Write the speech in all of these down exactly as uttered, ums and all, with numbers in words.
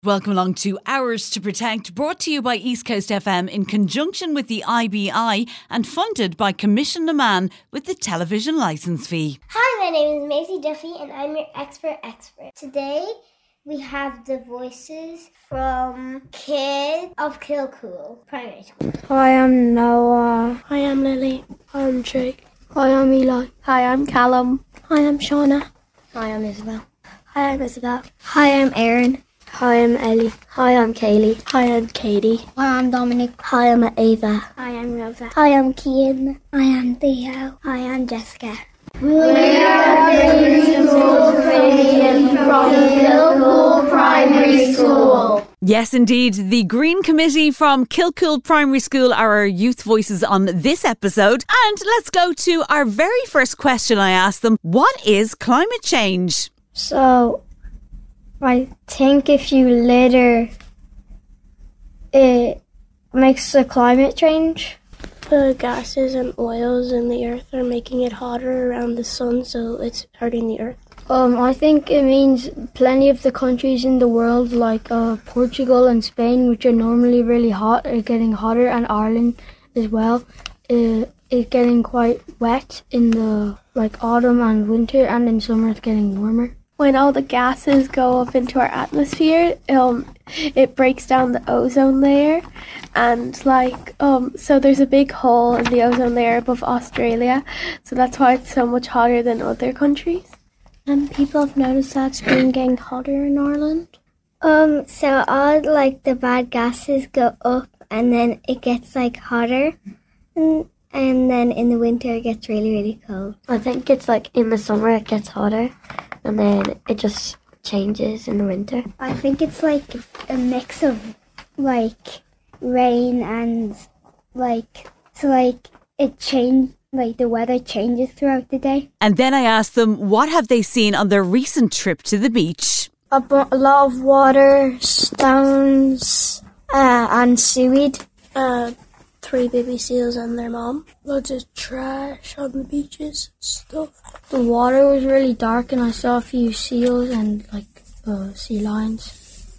Welcome along to Hours to Protect, brought to you by East Coast F M in conjunction with the I B I and funded by Commission na Man with the television licence fee. Hi, my name is Maisie Duffy and I'm your expert expert. Today we have the voices from Kids of Kilcool Primary School. Hi, I'm Noah. Hi, I'm Lily. Hi, I'm Jake. Hi, I'm Eli. Hi, I'm Callum. Hi, I'm Shauna. Hi, I'm Isabel. Hi, I'm Isabel. Hi, I'm Erin. Hi, I'm Ellie. Hi, I'm Kaylee. Hi, I'm Katie. Hi, I'm Dominic. Hi, I'm Ava. Hi, I'm Rosa. Hi, I'm Kian. Hi, I'm Theo. Hi, I'm Jessica. We are bringing school training from Kilcool Primary School. Yes, indeed. The Green Committee from Kilcool Primary School are our youth voices on this episode. And let's go to our very first question I asked them. What is climate change? So, I think if you litter, it makes the climate change. The gases and oils in the earth are making it hotter around the sun, so it's hurting the earth. Um, I think it means plenty of the countries in the world, like uh, Portugal and Spain, which are normally really hot, are getting hotter, and Ireland as well. Uh, it's getting quite wet in the like autumn and winter, and in summer it's getting warmer. When all the gases go up into our atmosphere, um, it breaks down the ozone layer, and like um, so there's a big hole in the ozone layer above Australia, so that's why it's so much hotter than other countries. And people have noticed that it's been getting hotter in Ireland. Um, so all like the bad gases go up, and then it gets like hotter, and and then in the winter it gets really really cold. I think it's like in the summer it gets hotter, and then it just changes in the winter. I think it's like a mix of like rain and like so like it change like the weather changes throughout the day. And then I asked them what have they seen on their recent trip to the beach. A, bu- a lot of water, stones, uh, and seaweed. Uh, three baby seals and their mom. Loads of trash on the beaches and stuff. The water was really dark, and I saw a few seals and like uh, sea lions.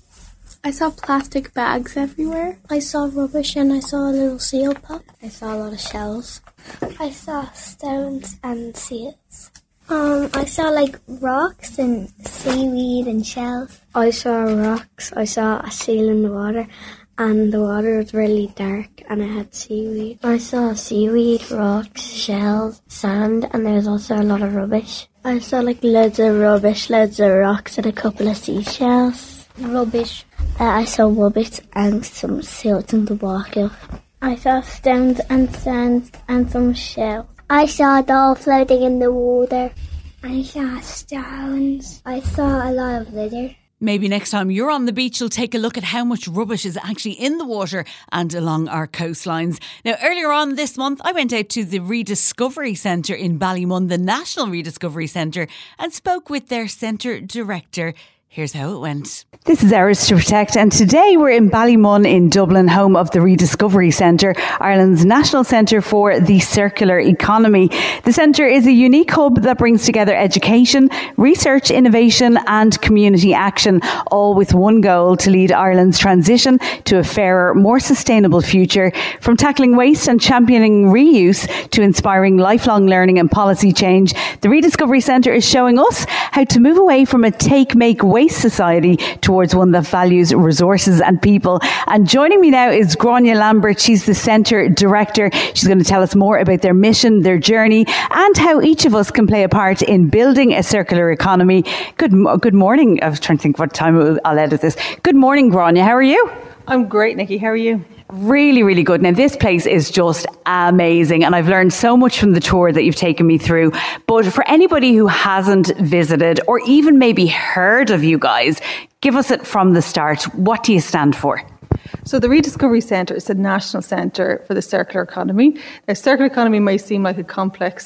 I saw plastic bags everywhere. I saw rubbish, and I saw a little seal pup. I saw a lot of shells. I saw stones and seals. Um, I saw like rocks and seaweed and shells. I saw rocks. I saw a seal in the water, and the water was really dark, and it had seaweed. I saw seaweed, rocks, shells, sand, and there was also a lot of rubbish. I saw like loads of rubbish, loads of rocks, and a couple of seashells. Rubbish. Uh, I saw rubbish and some silt in the water. I saw stones and sand and some shells. I saw a doll floating in the water. I saw stones. I saw a lot of litter. Maybe next time you're on the beach, you'll take a look at how much rubbish is actually in the water and along our coastlines. Now, earlier on this month, I went out to the Rediscovery Centre in Ballymun, the National Rediscovery Centre, and spoke with their centre director. Here's how it went. This is Hours to Protect, and today we're in Ballymun in Dublin, home of the Rediscovery Centre, Ireland's national centre for the circular economy. The centre is a unique hub that brings together education, research, innovation and community action, all with one goal: to lead Ireland's transition to a fairer, more sustainable future. From tackling waste and championing reuse to inspiring lifelong learning and policy change, the Rediscovery Centre is showing us how to move away from a take-make-waste society towards one that values resources and people. And joining me now is Grania Lambert. She's the Centre Director. She's going to tell us more about their mission, their journey, and how each of us can play a part in building a circular economy. Good good morning. I was trying to think what time I'll edit this. Good morning, Grania. How are you? I'm great, Nikki. How are you? Really, really good. Now, this place is just amazing, and I've learned so much from the tour that you've taken me through. But for anybody who hasn't visited or even maybe heard of you guys, give us it from the start. What do you stand for? So the Rediscovery Centre is the national centre for the circular economy. Now, circular economy may seem like a complex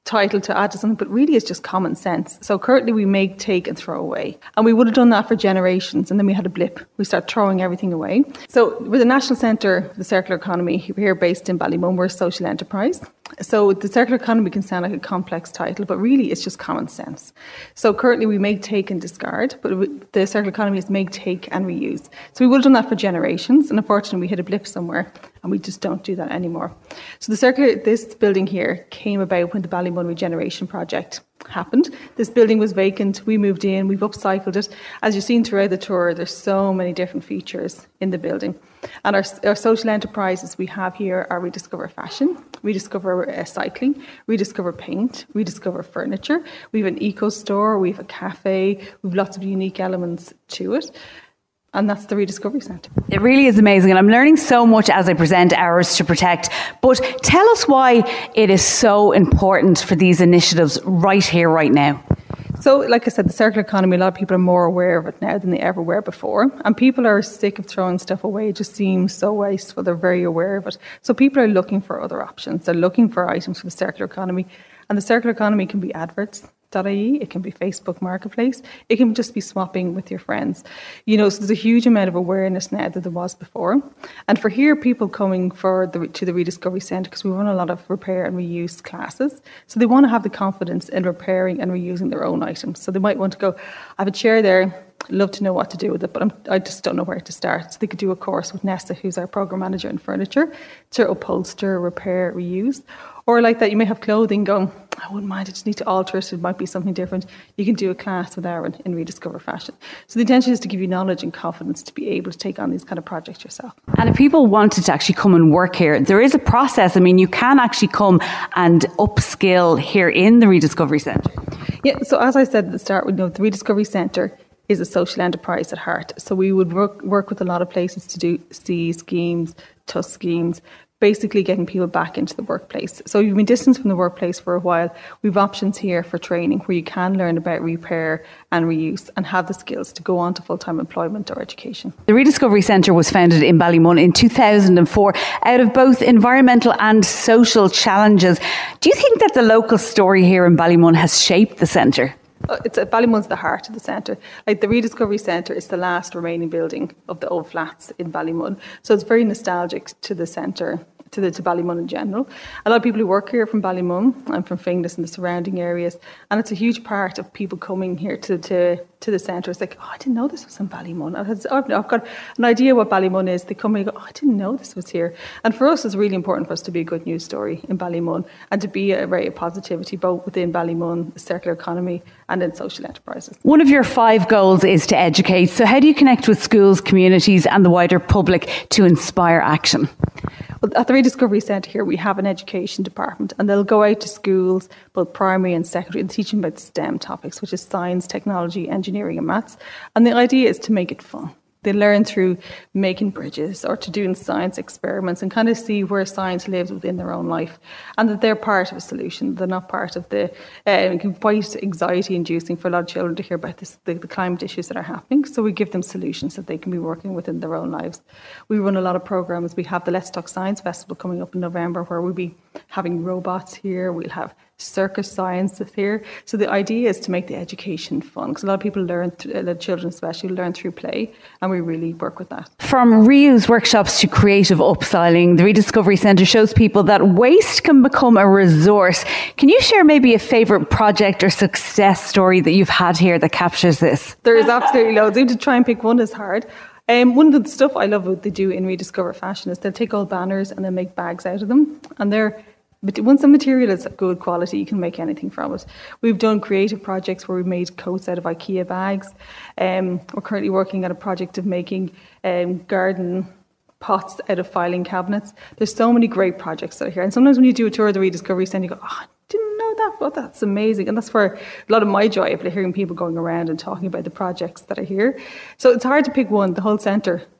title to add to something, but really it's just common sense. So currently we make, take and throw away. And we would have done that for generations, and then we had a blip. We start throwing everything away. So we're the National Centre for the Circular Economy. We're here based in Ballymun. We're a social enterprise. So the circular economy can sound like a complex title, but really it's just common sense. So currently we make, take and discard, but the circular economy is make, take and reuse. So we would have done that for generations, and unfortunately we hit a blip somewhere and we just don't do that anymore. So the circular, this building here came about when the Ballymun Regeneration Project happened. This building was vacant, we moved in, we've upcycled it. As you've seen throughout the tour, there's so many different features in the building. And our, our social enterprises we have here are Rediscover Fashion, Rediscover uh, Cycling, Rediscover Paint, Rediscover Furniture. We have an eco store, we have a cafe, we have lots of unique elements to it. And that's the Rediscovery Centre. It really is amazing, and I'm learning so much as I present Ours to Protect. But tell us why it is so important for these initiatives right here, right now. So, like I said, the circular economy, a lot of people are more aware of it now than they ever were before. And people are sick of throwing stuff away. It just seems so wasteful. They're very aware of it. So people are looking for other options. They're looking for items for the circular economy. And the circular economy can be adverts dot I E, it can be Facebook Marketplace, it can just be swapping with your friends. You know, so there's a huge amount of awareness now that there was before. And for here, people coming for the, to the Rediscovery Centre, because we run a lot of repair and reuse classes, so they want to have the confidence in repairing and reusing their own items. So they might want to go, I have a chair there, love to know what to do with it, but I'm, I just don't know where to start. So they could do a course with Nessa, who's our program manager in furniture, to upholster, repair, reuse. Or like that, you may have clothing going, I wouldn't mind, I just need to alter it, it might be something different. You can do a class with Aaron in Rediscover Fashion. So the intention is to give you knowledge and confidence to be able to take on these kind of projects yourself. And if people wanted to actually come and work here, there is a process. I mean, you can actually come and upskill here in the Rediscovery Centre. Yeah, so as I said at the start, you know, the Rediscovery Centre is a social enterprise at heart. So we would work work with a lot of places to do C schemes, T U S schemes, basically getting people back into the workplace. So you've been distanced from the workplace for a while. We've options here for training where you can learn about repair and reuse and have the skills to go on to full-time employment or education. The Rediscovery Centre was founded in Ballymun in two thousand four out of both environmental and social challenges. Do you think that the local story here in Ballymun has shaped the centre? It's Ballymun's the heart of the centre. Like the Rediscovery Centre is the last remaining building of the old flats in Ballymun. So it's very nostalgic to the centre, to the to Ballymun in general. A lot of people who work here are from Ballymun and from Finglas and the surrounding areas. And it's a huge part of people coming here to to, to the centre. It's like, oh, I didn't know this was in Ballymun. I've, I've got an idea what Ballymun is. They come and go, oh, I didn't know this was here. And for us, it's really important for us to be a good news story in Ballymun and to be a rate of positivity both within Ballymun, the circular economy, and in social enterprises. One of your five goals is to educate. So how do you connect with schools, communities and the wider public to inspire action? Well, at the Rediscovery Centre here, we have an education department and they'll go out to schools, both primary and secondary, and teach them about STEM topics, which is science, technology, engineering and maths. And the idea is to make it fun. They learn through making bridges or to doing science experiments and kind of see where science lives within their own life and that they're part of a solution. They're not part of the, uh, it can be quite anxiety inducing for a lot of children to hear about this, the, the climate issues that are happening. So we give them solutions that they can be working within their own lives. We run a lot of programs. We have the Let's Talk Science Festival coming up in November where we'll be having robots here. We'll have circus science here. So the idea is to make the education fun because a lot of people learn, th- uh, children especially, learn through play, and we really work with that. From reuse workshops to creative upcycling, the Rediscovery Centre shows people that waste can become a resource. Can you share maybe a favourite project or success story that you've had here that captures this? There is absolutely loads. Even to try and pick one is hard. Um, one of the stuff I love what they do in Rediscover Fashion is they'll take old banners and they'll make bags out of them, and they're But once the material is of good quality, you can make anything from it. We've done creative projects where we've made coats out of IKEA bags. Um, we're currently working on a project of making um, garden pots out of filing cabinets. There's so many great projects that are here. And sometimes when you do a tour of the Rediscovery Centre, you go, oh, I didn't know that, but that's amazing. And that's where a lot of my joy of hearing people going around and talking about the projects that are here. So it's hard to pick one. The whole centre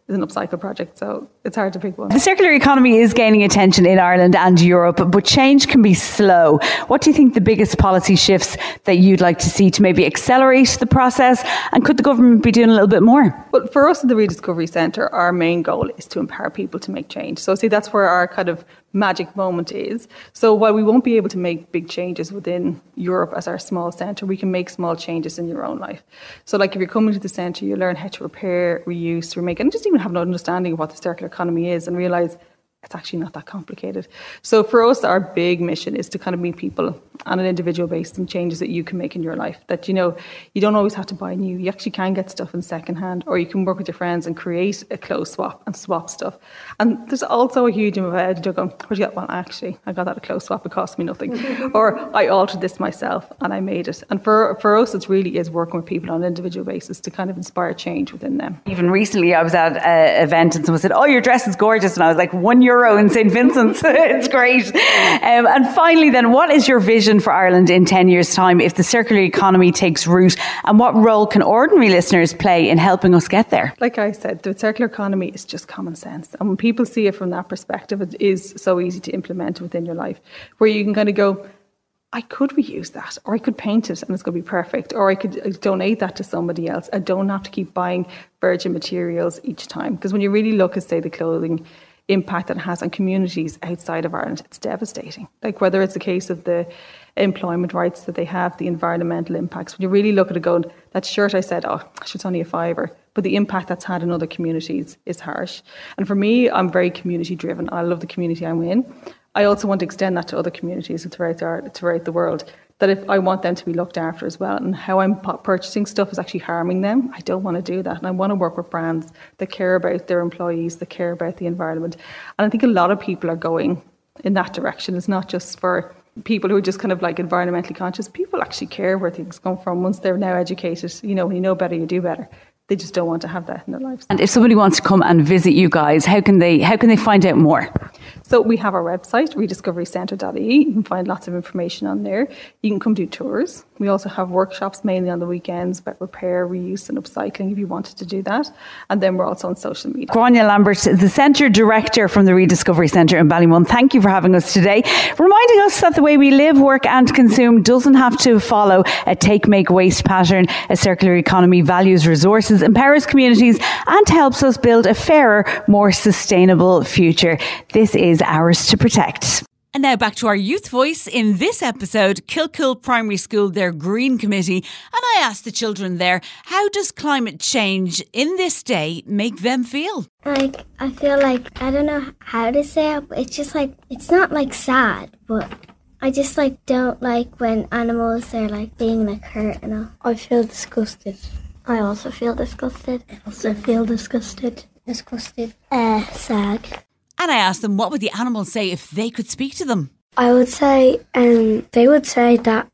is an upcycle project. So it's hard to pick one. The circular economy is gaining attention in Ireland and Europe, but change can be slow. What do you think the biggest policy shifts that you'd like to see to maybe accelerate the process? And could the government be doing a little bit more? Well, for us at the Rediscovery Centre, our main goal is to empower people to make change. So see, that's where our kind of magic moment is. So while we won't be able to make big changes within Europe as our small centre, we can make small changes in your own life. So like if you're coming to the centre, you learn how to repair, reuse, remake, and just even have an understanding of what the circular economy is and realise it's actually not that complicated. So for us, our big mission is to kind of meet people on an individual basis and changes that you can make in your life. That, you know, you don't always have to buy new. You actually can get stuff in secondhand, or you can work with your friends and create a clothes swap and swap stuff. And there's also a huge amount of going, where'd you get? Well, actually, I got that at a clothes swap. It cost me nothing. Or I altered this myself and I made it. And for, for us, it really is working with people on an individual basis to kind of inspire change within them. Even recently, I was at an event and someone said, oh, your dress is gorgeous. And I was like, one euro in Saint Vincent's. It's great. Um, and finally then, what is your vision for Ireland in ten years' time if the circular economy takes root? And what role can ordinary listeners play in helping us get there? Like I said, the circular economy is just common sense. And when people see it from that perspective, it is so easy to implement within your life, where you can kind of go, I could reuse that, or I could paint it and it's going to be perfect, or I could donate that to somebody else. I don't have to keep buying virgin materials each time. Because when you really look at, say, the clothing impact that it has on communities outside of Ireland, it's devastating. Like whether it's the case of the employment rights that they have, the environmental impacts. When you really look at it going, that shirt I said, oh, it's only a fiver, but the impact that's had in other communities is harsh. And for me, I'm very community driven. I love the community I'm in. I also want to extend that to other communities throughout the, throughout the world, that if I want them to be looked after as well, and how I'm purchasing stuff is actually harming them, I don't want to do that. And I want to work with brands that care about their employees, that care about the environment. And I think a lot of people are going in that direction. It's not just for people who are just kind of like environmentally conscious. People actually care where things come from once they're now educated. You know, when you know better, you do better. They just don't want to have that in their lives. And if somebody wants to come and visit you guys, how can they how can they find out more? So we have our website, rediscovery centre dot I E. You can find lots of information on there. You can come do tours. We also have workshops mainly on the weekends about repair, reuse and upcycling if you wanted to do that. And then we're also on social media. Grania Lambert, the Centre Director from the Rediscovery Centre in Ballymun, thank you for having us today, reminding us that the way we live, work and consume doesn't have to follow a take, make, waste pattern. A circular economy values resources, empowers communities and helps us build a fairer, more sustainable future. This is ours to protect. And now back to our youth voice. In this episode, Kilcool Primary School, their Green Committee. And I asked the children there, how does climate change in this day make them feel? Like, I feel like, I don't know how to say it, but it's just like, it's not like sad, but I just like don't like when animals are like being like hurt and all. I feel disgusted. I also feel disgusted. I also feel disgusted. Disgusted. Uh, sad. And I asked them, what would the animals say if they could speak to them? I would say, um, they would say that,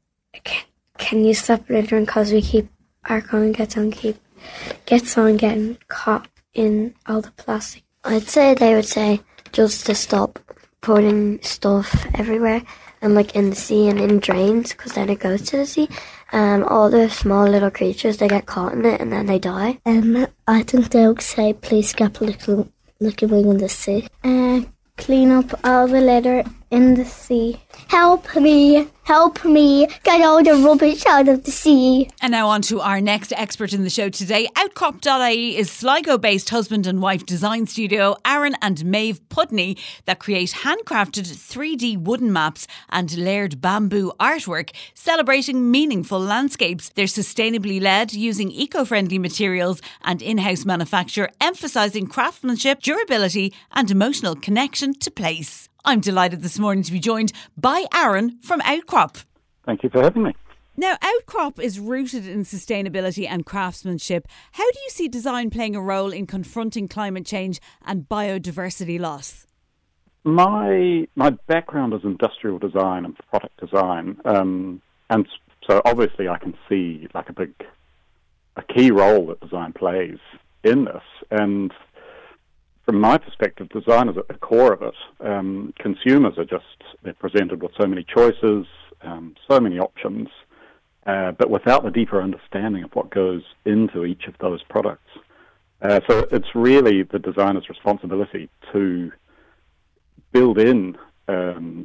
can you stop littering because we keep, our going gets on keep, gets on getting caught in all the plastic. I'd say they would say just to stop putting stuff everywhere and like in the sea and in drains, because then it goes to the sea. Um, all the small little creatures, they get caught in it and then they die. Um, I think they would say, please stop little looking in the sea. Uh, clean up all the litter in the sea. Help me, help me, get all the rubbish out of the sea. And now on to our next expert in the show today. Outcrop dot I E is Sligo-based husband and wife design studio Aaron and Maeve Pudney that create handcrafted three D wooden maps and layered bamboo artwork celebrating meaningful landscapes. They're sustainably led, using eco-friendly materials and in-house manufacture, emphasising craftsmanship, durability and emotional connection to place. I'm delighted this morning to be joined by Aaron from Outcrop. Thank you for having me. Now, Outcrop is rooted in sustainability and craftsmanship. How do you see design playing a role in confronting climate change and biodiversity loss? My my background is industrial design and product design, um, and so obviously I can see like a big, a key role that design plays in this. And from my perspective, design is at the core of it. Um, consumers are just, they're presented with so many choices, um, so many options, uh, but without the deeper understanding of what goes into each of those products, Uh, so it's really the designer's responsibility to build in um,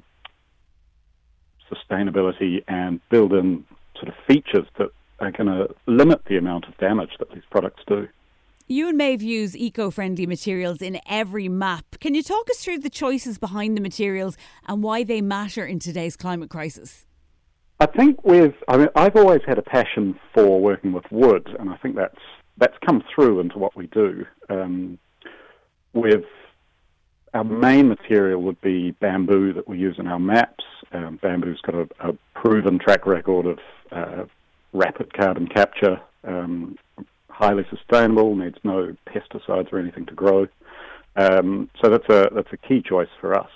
sustainability and build in sort of features that are going to limit the amount of damage that these products do. You and Maeve use eco-friendly materials in every map. Can you talk us through the choices behind the materials and why they matter in today's climate crisis? I think we've, I mean, I've always had a passion for working with wood, and I think that's that's come through into what we do. Um, with our main material would be bamboo that we use in our maps. Um, bamboo's got a, a proven track record of uh, rapid carbon capture, um, highly sustainable, needs no pesticides or anything to grow. Um, so that's a that's a key choice for us.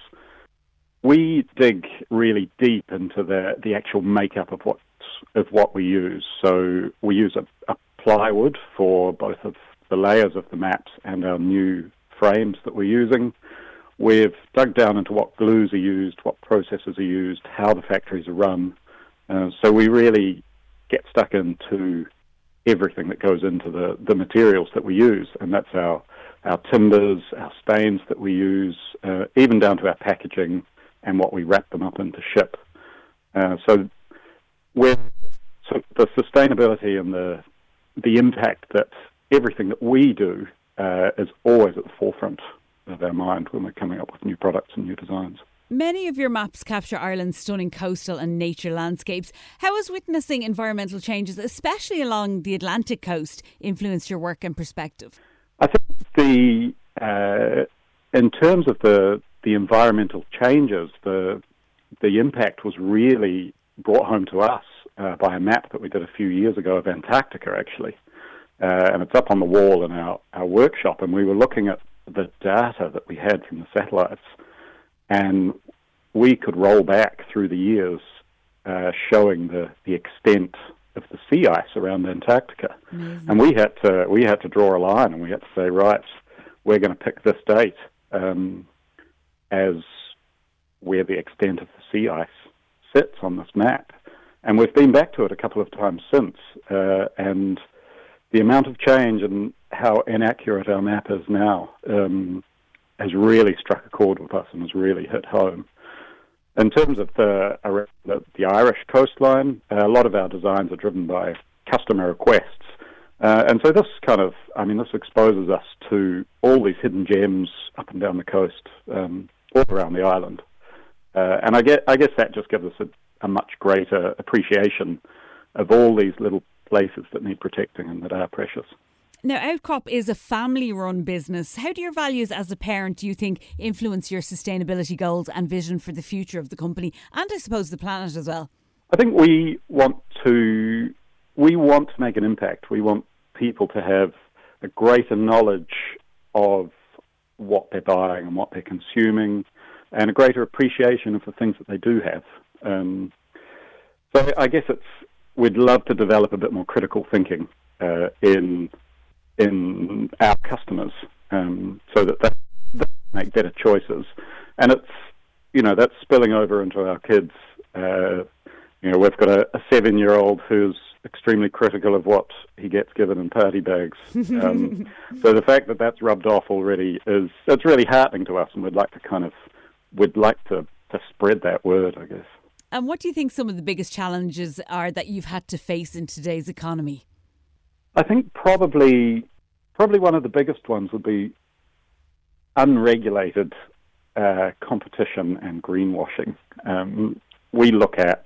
We dig really deep into the the actual makeup of what of what we use. So we use a, a plywood for both of the layers of the maps and our new frames that we're using. We've dug down into what glues are used, what processes are used, how the factories are run. Uh, so we really get stuck into everything that goes into the, the materials that we use, and that's our, our timbers, our stains that we use, uh, even down to our packaging and what we wrap them up in to ship. Uh, so, we're, so the sustainability and the the impact that everything that we do uh, is always at the forefront of our mind when we're coming up with new products and new designs. Many of your maps capture Ireland's stunning coastal and nature landscapes. How has witnessing environmental changes, especially along the Atlantic coast, influenced your work and perspective? I think the uh, in terms of the the environmental changes, the the impact was really brought home to us uh, by a map that we did a few years ago of Antarctica, actually. Uh, and it's up on the wall in our, our workshop, and we were looking at the data that we had from the satellites, and we could roll back through the years uh, showing the, the extent of the sea ice around Antarctica. Amazing. And we had to we had to draw a line, and we had to say, right, we're going to pick this date um, as where the extent of the sea ice sits on this map. And we've been back to it a couple of times since, uh, and the amount of change and how inaccurate our map is now um, has really struck a chord with us and has really hit home. In terms of the, the, the Irish coastline, uh, a lot of our designs are driven by customer requests. Uh, and so this kind of, I mean, this exposes us to all these hidden gems up and down the coast, um, all around the island. Uh, and I guess, I guess that just gives us a, a much greater appreciation of all these little places that need protecting and that are precious. Now, Outcrop is a family-run business. How do your values as a parent, do you think, influence your sustainability goals and vision for the future of the company and, I suppose, the planet as well? I think we want to we want to make an impact. We want people to have a greater knowledge of what they're buying and what they're consuming, and a greater appreciation of the things that they do have. Um, so I guess it's we'd love to develop a bit more critical thinking uh, in in our customers, um, so that they, they make better choices, and it's you know that's spilling over into our kids. Uh, you know, we've got a, a seven-year-old who's extremely critical of what he gets given in party bags. Um, so the fact that that's rubbed off already is it's really heartening to us, and we'd like to kind of we'd like to, to spread that word, I guess. And what do you think some of the biggest challenges are that you've had to face in today's economy? I think probably probably one of the biggest ones would be unregulated uh, competition and greenwashing. Um, we look at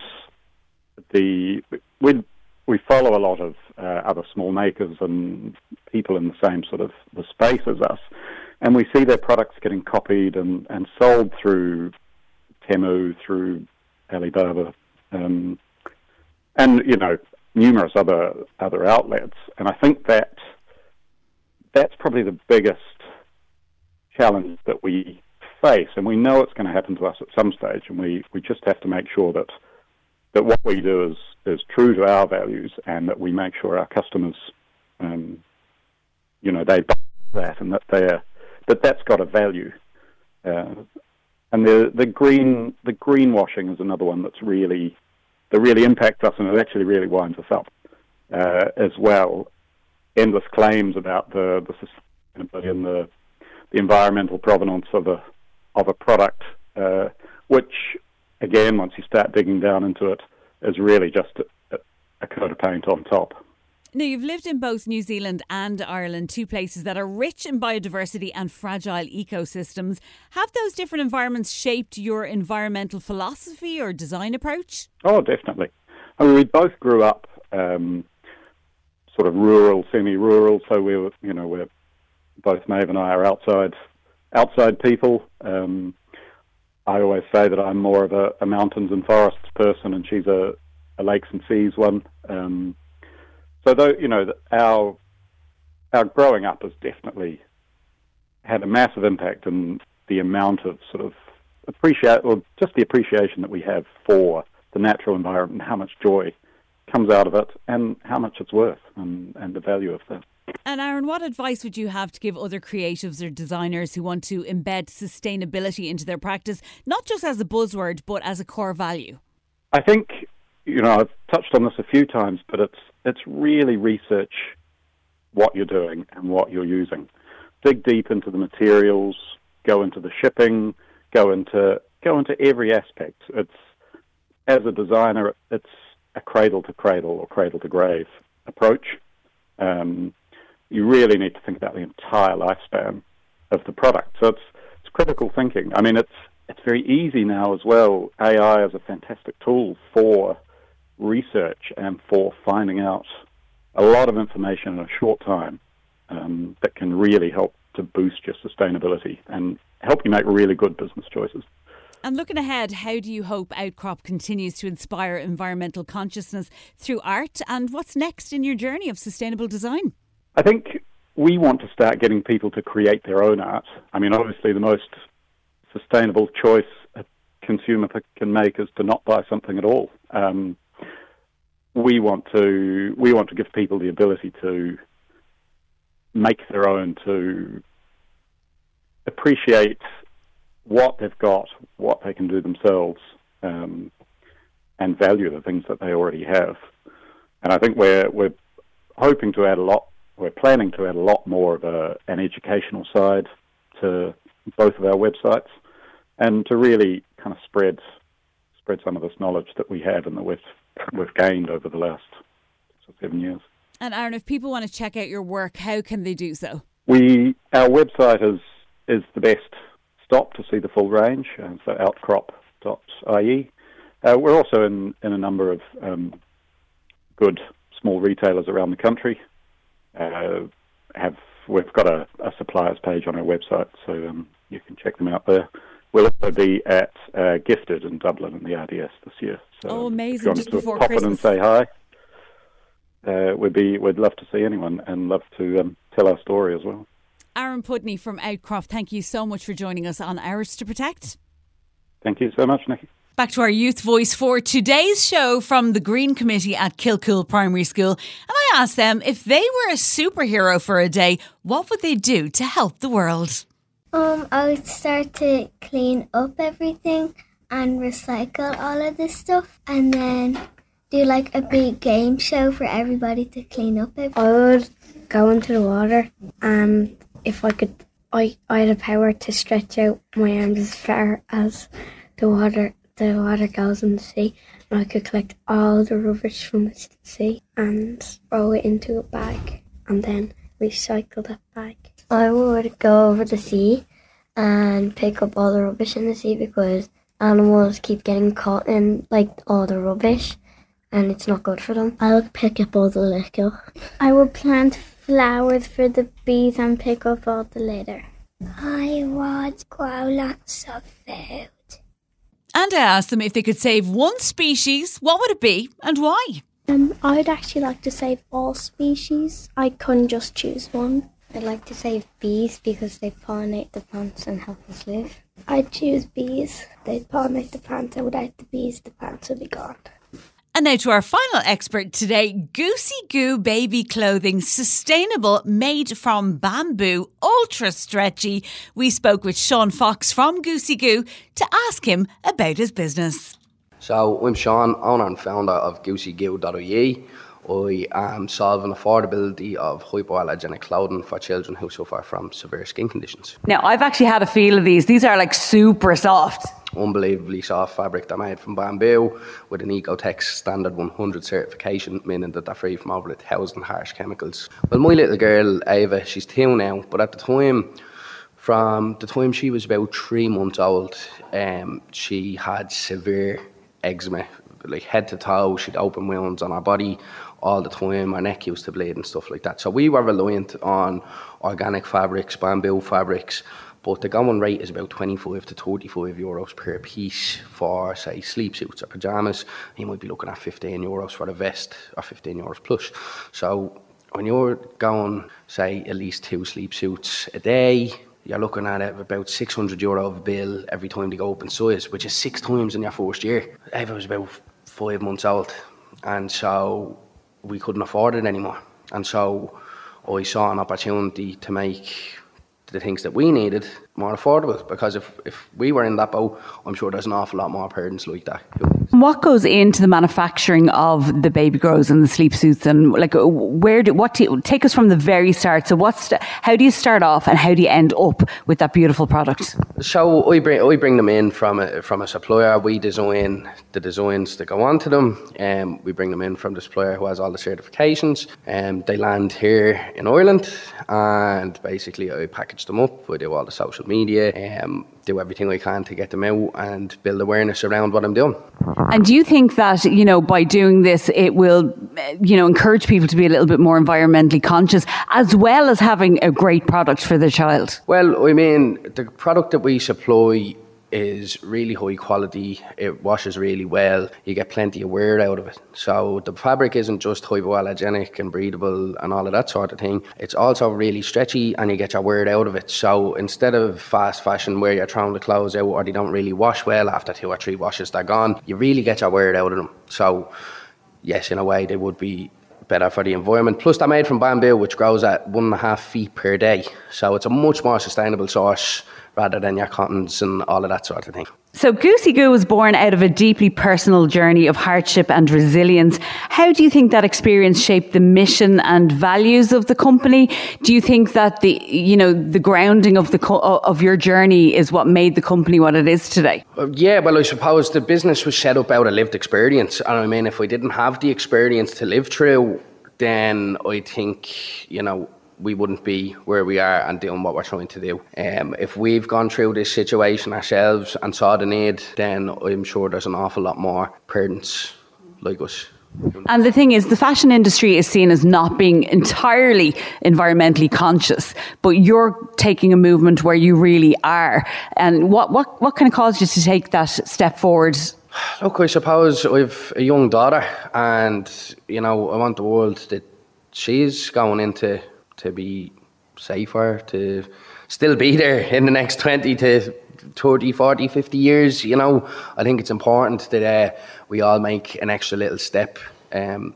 the we we follow a lot of uh, other small makers and people in the same sort of the space as us, and we see their products getting copied and, and sold through Temu, through Alibaba, um, and you know numerous other other outlets. And I think that that's probably the biggest challenge that we face, and we know it's going to happen to us at some stage, and we, we just have to make sure that that what we do is, is true to our values, and that we make sure our customers, um, you know, they buy that, and that they're that that's got a value. Uh, and the the green the greenwashing is another one that's really that really impacts us, and it actually really winds us up uh, as well. endless claims about the, the sustainability and the, the environmental provenance of a of a product, uh, which, again, once you start digging down into it, is really just a, a coat of paint on top. Now, you've lived in both New Zealand and Ireland, two places that are rich in biodiversity and fragile ecosystems. Have those different environments shaped your environmental philosophy or design approach? Oh, definitely. I mean, we both grew up um, sort of rural, semi-rural, so we were, you know, we're both Maeve and I are outside outside people. Um, I always say that I'm more of a, a mountains and forests person, and she's a, a lakes and seas one. Um, so, though, you know, our our growing up has definitely had a massive impact in the amount of sort of appreciate, or just the appreciation that we have for the natural environment, and how much joy comes out of it, and how much it's worth, and, and the value of that. And Aaron, what advice would you have to give other creatives or designers who want to embed sustainability into their practice, not just as a buzzword, but as a core value? I think, you know, I've touched on this a few times, but it's it's really research what you're doing and what you're using. Dig deep into the materials, go into the shipping, go into go into every aspect. It's, as a designer, it's a cradle to cradle or cradle to grave approach. Um, you really need to think about the entire lifespan of the product. So it's it's critical thinking. I mean, it's it's very easy now as well. A I is a fantastic tool for research and for finding out a lot of information in a short time um, that can really help to boost your sustainability and help you make really good business choices. And looking ahead, how do you hope Outcrop continues to inspire environmental consciousness through art? And what's next in your journey of sustainable design? I think we want to start getting people to create their own art. I mean, obviously the most sustainable choice a consumer can make is to not buy something at all. Um, we want to we want to give people the ability to make their own, to appreciate what they've got, what they can do themselves, um, and value the things that they already have. And I think we're we're hoping to add a lot. We're planning to add a lot more of a, an educational side to both of our websites, and to really kind of spread spread some of this knowledge that we have and that we've we've gained over the last six or seven years. And Aaron, if people want to check out your work, how can they do so? We our website is is the best stop to see the full range, uh, so outcrop dot I E. Uh, we're also in, in a number of um, good small retailers around the country. Uh, have we've got a, a suppliers page on our website, so um, you can check them out there. We'll also be at uh, Gifted in Dublin in the R D S this year. So oh, amazing! If you want Just to before pop Christmas. in and say hi. Uh, we'd be we'd love to see anyone and love to um, tell our story as well. Aaron Pudney from Outcrop, thank you so much for joining us on Hours to Protect. Thank you so much, Nikki. Back to our youth voice for today's show from the Green Committee at Kilcool Primary School. And I asked them, if they were a superhero for a day, what would they do to help the world? Um, I would start to clean up everything and recycle all of this stuff, and then do like a big game show for everybody to clean up everything. I would go into the water, and if I could, I, I had a power to stretch out my arms as far as the water the water goes in the sea, and I could collect all the rubbish from the sea and throw it into a bag and then recycle that bag. I would go over the sea and pick up all the rubbish in the sea, because animals keep getting caught in like all the rubbish and it's not good for them. I would pick up all the litter. I would plant flowers for the bees and pick up all the litter. I would grow lots of food. And I asked them if they could save one species, what would it be and why? Um, I'd actually like to save all species. I couldn't just choose one. I'd like to save bees because they pollinate the plants and help us live. I'd choose bees. They'd pollinate the plants, and without the bees, the plants would be gone. And now to our final expert today, Goosey Goo Baby Clothing, sustainable, made from bamboo, ultra stretchy. We spoke with Sean Fox from Goosey Goo to ask him about his business. So I'm Sean, owner and founder of goosey goo dot I E. I am solving affordability of hypoallergenic clothing for children who suffer from severe skin conditions. Now, I've actually had a feel of these. These are like super soft. Unbelievably soft fabric. They're made from bamboo with an Ecotex standard one hundred certification, meaning that they're free from over a thousand harsh chemicals. Well, my little girl, Ava, she's two now, but at the time, from the time she was about three months old, um, she had severe eczema, like head to toe. She'd open wounds on her body all the time. Her neck used to bleed and stuff like that. So we were reliant on organic fabrics, bamboo fabrics, but the going rate is about twenty-five to thirty-five euros per piece for, say, sleep suits or pyjamas. You might be looking at fifteen euros for a vest or fifteen euros plus. So when you're going, say, at least two sleep suits a day, you're looking at about six hundred euro of a bill every time they go up in size, which is six times in your first year. Ava was about five months old, and so we couldn't afford it anymore. And so I saw an opportunity to make the things that we needed more affordable, because if, if we were in that boat, I'm sure there's an awful lot more parents like that. What goes into the manufacturing of the baby grows and the sleep suits, and like where do what do you, take us from the very start? So what's the, how do you start off and how do you end up with that beautiful product? So I bring I bring them in from a from a supplier. We design the designs that go onto them, and um, we bring them in from the supplier who has all the certifications. And um, they land here in Ireland, and basically I package them up. I do all the social media, um, do everything I can to get them out and build awareness around what I'm doing. And do you think that, you know, by doing this, it will, you know, encourage people to be a little bit more environmentally conscious, as well as having a great product for their child? Well, I mean, the product that we supply is really high quality. It washes really well. You get plenty of wear out of it. So the fabric isn't just hypoallergenic and breathable and all of that sort of thing. It's also really stretchy, and you get your wear out of it. So instead of fast fashion where you're throwing the clothes out or they don't really wash well, after two or three washes they're gone, you really get your wear out of them. So yes, in a way they would be better for the environment. Plus they're made from bamboo, which grows at one and a half feet per day. So it's a much more sustainable source rather than your cottons and all of that sort of thing. So Goosey Goo was born out of a deeply personal journey of hardship and resilience. How do you think that experience shaped the mission and values of the company? Do you think that the, you know, the grounding of the co- of your journey is what made the company what it is today? Yeah, well, I suppose the business was set up out of lived experience. And I mean, if I didn't have the experience to live through, then I think, you know, we wouldn't be where we are and doing what we're trying to do. Um, if we've gone through this situation ourselves and saw the need, then I'm sure there's an awful lot more parents like us. And the thing is, the fashion industry is seen as not being entirely environmentally conscious, but you're taking a movement where you really are. And what, what, what kind of caused you to take that step forward? Look, I suppose I've a young daughter, and, you know, I want the world that she's going into to be safer, to still be there in the next twenty to thirty, forty, fifty years. You know, I think it's important that uh, we all make an extra little step um,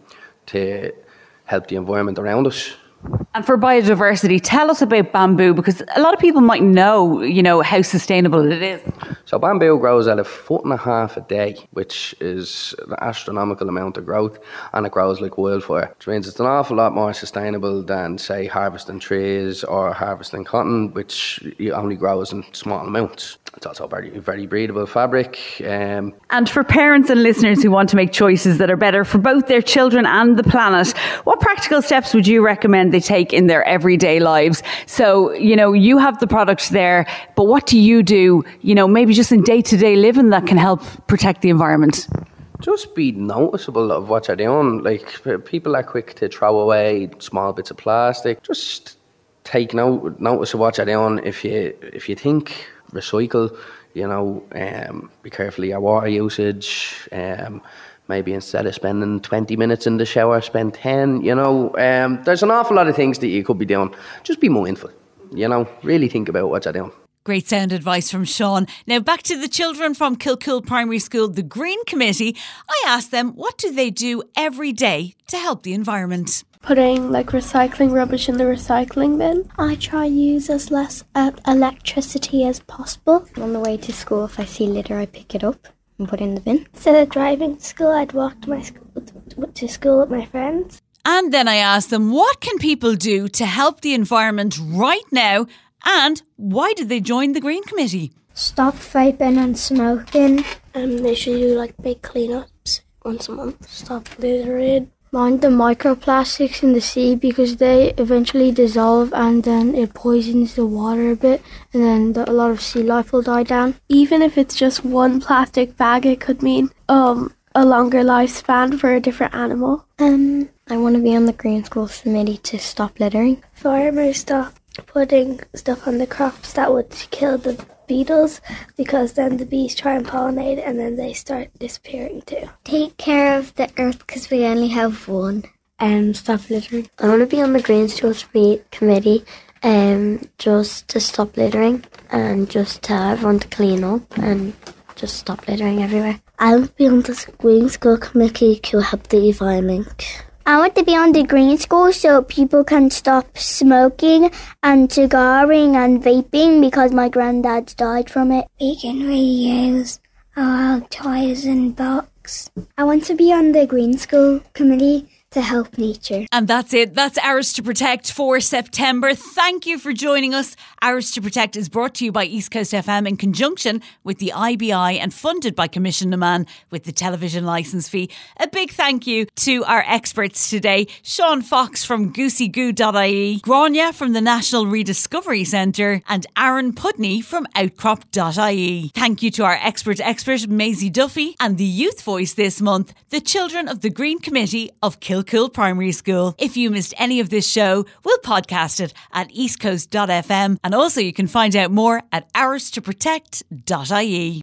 to help the environment around us. And for biodiversity, tell us about bamboo, because a lot of people might know, you know, how sustainable it is. So bamboo grows at a foot and a half a day, which is an astronomical amount of growth, and it grows like wildfire, which means it's an awful lot more sustainable than, say, harvesting trees or harvesting cotton, which only grows in small amounts. It's also very, very breathable fabric. Um, and for parents and listeners who want to make choices that are better for both their children and the planet, what practical steps would you recommend they take in their everyday lives? So, you know, you have the product there, but what do you do, you know, maybe just in day-to-day living that can help protect the environment? Just be noticeable of what you're doing. Like, people are quick to throw away small bits of plastic. Just take note, notice of what you're doing. If you, if you think, recycle, you know, um, be careful of your water usage. Um, maybe instead of spending twenty minutes in the shower, spend ten, you know. Um, there's an awful lot of things that you could be doing. Just be mindful, you know, really think about what you're doing. Great sound advice from Sean. Now back to the children from Kilcool Primary School, the Green Committee. I asked them, what do they do every day to help the environment? Putting like recycling rubbish in the recycling bin. I try to use as less uh, electricity as possible. On the way to school, if I see litter, I pick it up. and put in the bin. Instead of driving to school, I'd walk to my school, to school with my friends. And then I asked them, what can people do to help the environment right now? And why did they join the Green Committee? Stop vaping and smoking. Um, they should do like big cleanups once a month. Stop littering. Mind the microplastics in the sea because they eventually dissolve and then it poisons the water a bit and then the, a lot of sea life will die down. Even if it's just one plastic bag, it could mean um a longer lifespan for a different animal. Um, I want to be on the Green Schools Committee to stop littering. Farmers stop putting stuff on the crops that would kill the beetles because then the bees try and pollinate and then they start disappearing too. Take care of the earth because we only have one. Um, stop littering. I want to be on the Green Schools Committee um, just to stop littering and just to everyone to clean up and just stop littering everywhere. I want to be on the Green School Committee to help the environment. I want to be on the Green School so people can stop smoking and cigaring and vaping because my granddad died from it. We can reuse our toys and books. I want to be on the Green School Committee to help nature. And that's it. That's Ours to Protect for September. Thank you for joining us. Ours to Protect is brought to you by East Coast F M in conjunction with the I B I and funded by Commission Naman with the television licence fee. A big thank you to our experts today. Sean Fox from goosey goo dot I E, Grania from the National Rediscovery Centre and Aaron Pudney from outcrop dot I E. Thank you to our expert expert Maisie Duffy and the youth voice this month, the children of the Green Committee of Kilcool Primary School. If you missed any of this show, we'll podcast it at east coast dot f m and also you can find out more at ours to protect dot I E.